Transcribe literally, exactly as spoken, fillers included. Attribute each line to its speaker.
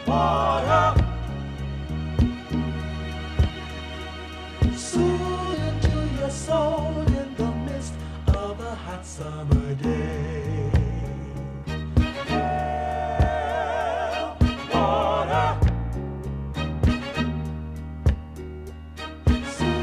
Speaker 1: water. Soothe into your soul in the midst of a hot summer day.